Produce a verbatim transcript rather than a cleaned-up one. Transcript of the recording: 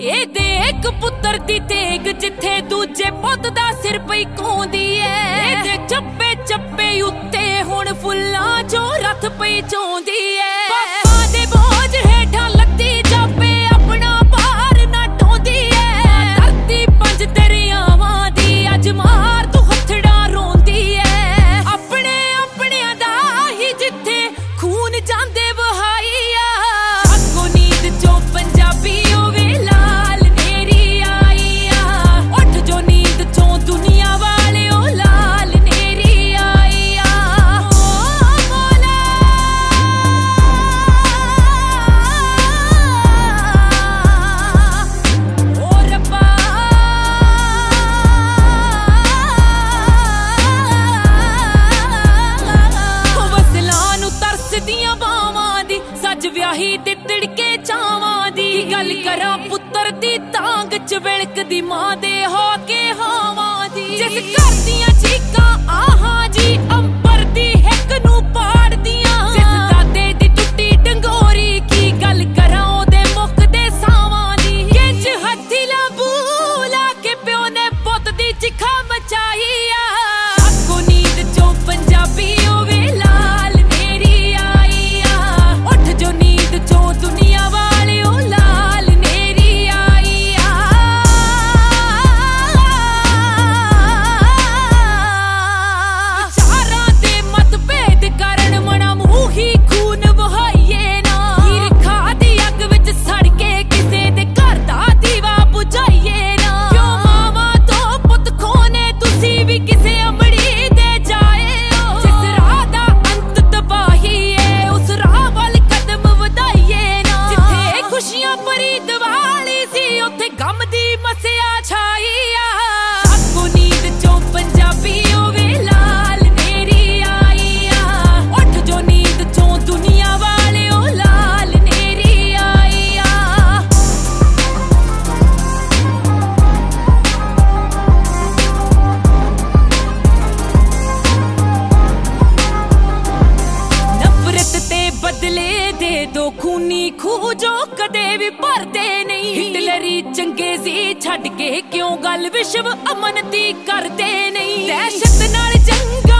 ਇਹ ਦੇਖ ਪੁੱਤਰ ਦੀ ਤੇਗ ਜਿੱਥੇ ਦੂਜੇ ਪੁੱਤ ਦਾ ਸਿਰ ਪਈ ਕੋਂਦੀ ਐ। ਇਹਦੇ ਚੱਪੇ ਚੱਪੇ ਉੱਤੇ ਹੁਣ ਫੁੱਲਾਂ ਚੋਂ ਰੱਥ ਪਈ ਚੋਂਦੀ ਐ। ਪਾਪਾ ਦੇ ਬੋਝ ਹੇਠਾਂ ਲੱਦੀ ਜਾਪੇ ਆਪਣਾ ਭਾਰ ਨਾ ਢੋਂਦੀ ਐ। ਧਰਤੀ ਪੰਜ ਦਰਿਆਵਾਂ ਦੀ ਅੱਜ ਮਾਰ ਤੂੰ ਹੱਥੜਾਂ ਰੋਂਦੀ ਐ। ਆਪਣੇ ਆਪਣਿਆਂ ਦਾ ਹੀ ਜਿੱਥੇ ਖੂਨ ਜਾਂਦੇ ਵਹਾਈ ਆ। ਅੱਗੋਂ ਨੀਂਦ ਚੋਂ ਪੰਜਾਬੀ ਹੋਵੇ ਲਾਲ ਨੇਰੀ ਆਈ ਆ। ਉੱਠ ਜੋ ਨੀਂਦ ਚੋਂ ਦੁਨੀਆ ਵਾਲਿਓ ਲਾਲ ਨੇਰੀ ਆਈ ਆ। ਓ ਮੌਲਾ ਓ ਰੱਬਾ ਵਸਲਾਂ ਨੂੰ ਤਰਸਦੀਆਂ ਬਾਵਾਂ ਦੀ ਸੱਜ ਵਿਆਹੀ ਤੇ ਤਿੜਕੇ ਚਾਵਾਂ ਦੀ। ਗੱਲ ਕਰਾਂ ਪੁੱਤਰ ਦੀ ਤਾਂਗ ਚ ਵਿਲਕਦੀ ਮਾਂ ਦੇ ਹੋ ਕੇ ਹਾਵਾਂ ਦੀ। ਜਿਸ ਘਰ ਦੀਆਂ ਚੀਕਾਂ ਆਹਾਂ ਜੀ ਅੰਬਰ ਦੀ ਹਿੱਕ ਨੂੰ ਪਾੜਦੀਆਂ। ਜਿਸ ਦਾਦੇ ਦੀ ਟੁੱਟੀ ਡੰਗੋਰੀ ਕੀ ਗੱਲ ਕਰਾਂ ਉਹਦੇ ਮੁੱਖ ਦੇ ਸਾਵਾਂ ਦੀ। ਕਿੰਜ ਹੱਥੀ ਲਾਬੂ ਲਾ ਕੇ ਪਿਓ ਨੇ ਪੁੱਤ ਦੀ ਚਿਖਾ ਮਚਾਈ ਆ। ਅੱਗੋਂ ਨੀਂਦ ਚੋਂ ਪੰਜਾਬੀ ਹੋਵੇ ਲਾਲ ਨੇਰੀ ਆਈ ਆ। ਉੱਠ ਜੋ ਨੀਂਦ ਚੋਂ ਦੁਨੀਆ ਵਾਲਿਓ ਲਾਲ ਨੇਰੀ ਆਈ ਆ। ਵਿਚਾਰਾਂ ਦੇ ਮਤਭੇਦ ਕਾਰਨ ਮਨਾਂ ਮੂੰਹ ਹੀ ਖੂਨ ਵਹਾਈਏ ਨਾ। ਈਰਖਾ ਦੀ ਅੱਗ ਵਿੱਚ ਸੜ ਕੇ ਕਿਸੇ ਦੇ ਘਰ ਦਾ ਦੀਵਾ ਬੁਝਾਈਏ ਨਾ। ਕਿਉਂ ਮਾਵਾਂ ਤੋਂ ਪੁੱਤ ਖੋਨੇ ਤੁਸੀਂ ਵੀ ਕਿਸੇ ਅਮੜੀ ਦੇ ਜਾਏ ਹੋ। ਜਿਸ ਰਾਹ ਦਾ ਅੰਤ ਤਬਾਹੀ ਏ ਉਸ ਰਾਹ ਵੱਲ ਕਦਮ ਵਧਾਈਏ ਨਾ। ਜਿੱਥੇ ਖੁਸ਼ੀਆਂ ਭਰੀ ਦੀਵਾਲੀ ਸੀ ਉੱਥੇ ਗਮ ਦੀ ਮਸਿਆ ਛਾਈ ਆ। ਅੱਗੋਂ ਨੀਂਦ ਚੋਂ ਪੰਜਾਬੀ ਹੋਵੇ ਲਾਲ ਨੇਰੀ ਆਈ ਆ। ਉੱਠ ਜੋ ਨੀਂਦ ਚੋਂ ਦੁਨੀਆ ਵਾਲਿਓ ਲਾਲ ਨੇਰੀ ਆਈ ਆ। ਨਫ਼ਰਤ ਤੇ ਬਦਲੇ ਦੇ ਦੋ ਖੂਨੀ ਖੂਹ ਜੋ ਕਦੇ ਵੀ ਭਰਦੇ ਨਹੀਂ। ਹਿਟਲਰੀ ਚੰਗੇ ਸੀ ਛੱਡ ਕੇ ਕਿਉਂ ਗੱਲ ਵਿਸ਼ਵ ਅਮਨ ਦੀ ਕਰਦੇ ਨਹੀਂ। ਦਹਿਸ਼ਤ ਨਾਲ ਜੰਗ